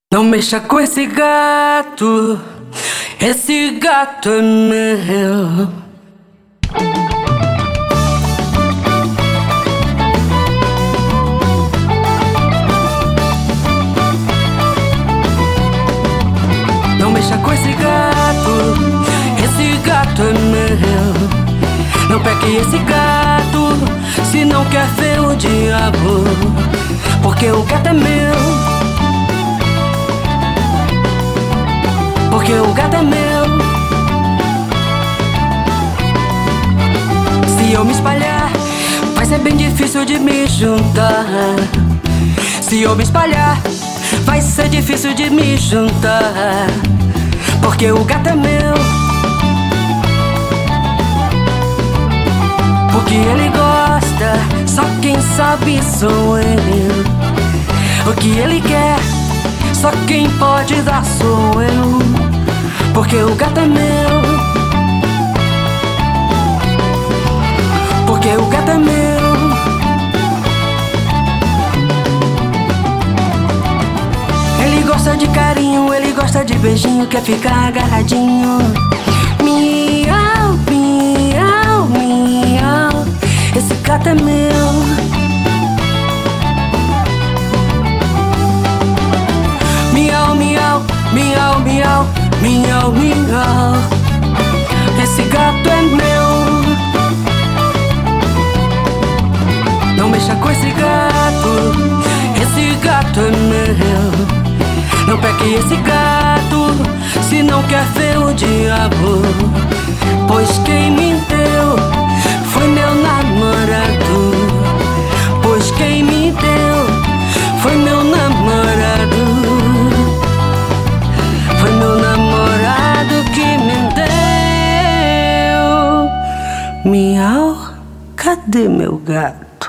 Não mexa com esse gato é meu. Não mexa com esse gato é meu. Não pegue esse gato se não quer ver o diabo, porque o gato é meu. Porque o gato é meu. Se eu me espalhar, vai ser bem difícil de me juntar. Se eu me espalhar, vai ser difícil de me juntar. Porque o gato é meu. Porque ele gosta, só quem sabe sou eu. O que ele quer, só quem pode dar sou eu. Porque o gato é meu. Porque o gato é meu. Ele gosta de carinho, ele gosta de beijinho, quer ficar agarradinho. Miau, miau, miau. Esse gato é meu. Miau, miau, miau, miau, miau, miau. Esse gato é meu. Não mexa com esse gato é meu. Não pegue esse gato se não quer ver o diabo, pois quem me deu foi meu namorado. Pois quem me deu foi meu namorado. Foi meu namorado que me deu. Miau, cadê meu gato?